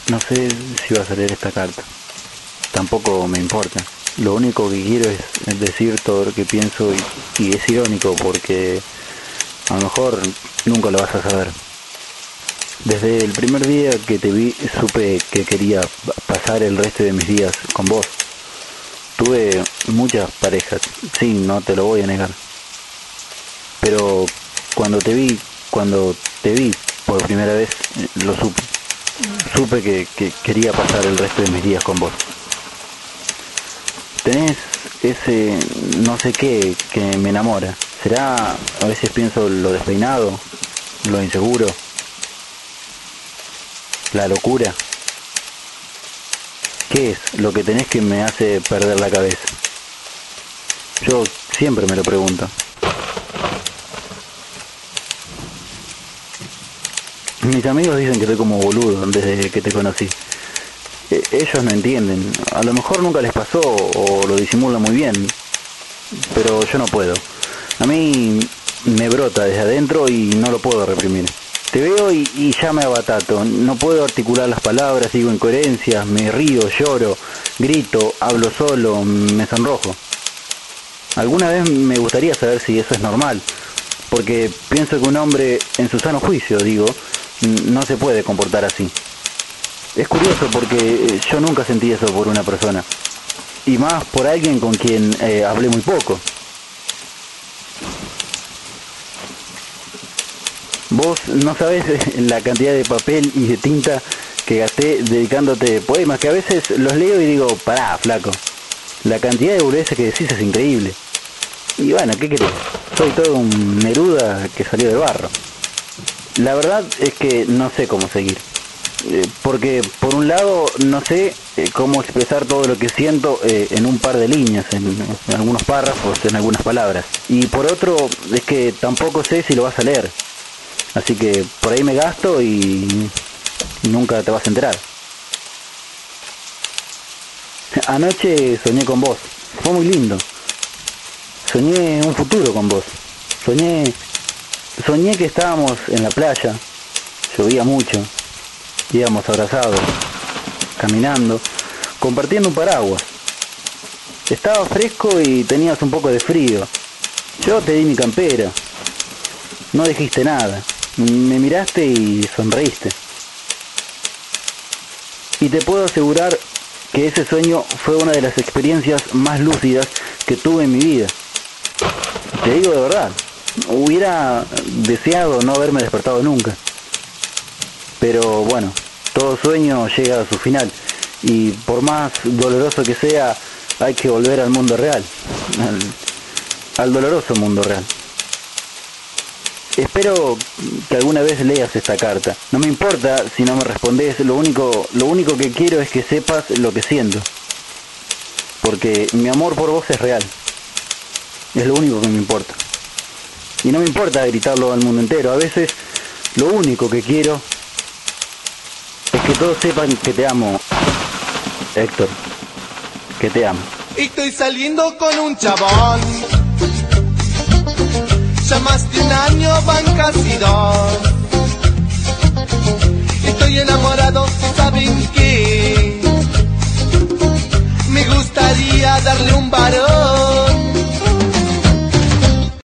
No sé si vas a leer esta carta. Tampoco me importa. Lo único que quiero es decir todo lo que pienso y es irónico porque a lo mejor nunca lo vas a saber. Desde el primer día que te vi supe que quería pasar el resto de mis días con vos. Tuve muchas parejas, sí, no te lo voy a negar. Pero cuando te vi por primera vez, lo supe. Supe que quería pasar el resto de mis días con vos. Tenés ese no sé qué que me enamora. ¿Será, a veces pienso, lo despeinado, lo inseguro, la locura? ¿Qué es lo que tenés que me hace perder la cabeza? Yo siempre me lo pregunto. Mis amigos dicen que soy como boludo desde que te conocí. Ellos no entienden. A lo mejor nunca les pasó o lo disimulan muy bien. Pero yo no puedo. A mí me brota desde adentro y no lo puedo reprimir. Te veo y ya me abatato. No puedo articular las palabras, digo incoherencias, me río, lloro, grito, hablo solo, me sonrojo. Alguna vez me gustaría saber si eso es normal. Porque pienso que un hombre en su sano juicio, digo, no se puede comportar así. Es curioso porque yo nunca sentí eso por una persona. Y más por alguien con quien hablé muy poco. Vos no sabés la cantidad de papel y de tinta que gasté dedicándote poemas, que a veces los leo y digo, pará, flaco. La cantidad de boludeces que decís es increíble. Y bueno, ¿qué querés? Soy todo un Neruda que salió de barro. La verdad es que no sé cómo seguir. Porque por un lado no sé cómo expresar todo lo que siento en un par de líneas, en algunos párrafos, en algunas palabras. Y por otro es que tampoco sé si lo vas a leer. Así que por ahí me gasto y nunca te vas a enterar. Anoche soñé con vos. Fue muy lindo. Soñé un futuro con vos. Soñé que estábamos en la playa. Llovía mucho. Íbamos abrazados, caminando, compartiendo un paraguas. Estaba fresco y tenías un poco de frío. Yo te di mi campera. No dijiste nada. Me miraste y sonreíste. Y te puedo asegurar que ese sueño fue una de las experiencias más lúcidas que tuve en mi vida. Te digo de verdad, hubiera deseado no haberme despertado nunca. Pero bueno, todo sueño llega a su final y por más doloroso que sea, hay que volver al mundo real, al doloroso mundo real. Espero que alguna vez leas esta carta. No me importa si no me respondes, lo único que quiero es que sepas lo que siento. Porque mi amor por vos es real. Es lo único que me importa. Y no me importa gritarlo al mundo entero. A veces lo único que quiero es que todos sepan que te amo, Héctor, que te amo. Estoy saliendo con un chabón. Ya más de un año van casi dos. Estoy enamorado, ¿saben qué? Me gustaría darle un varón.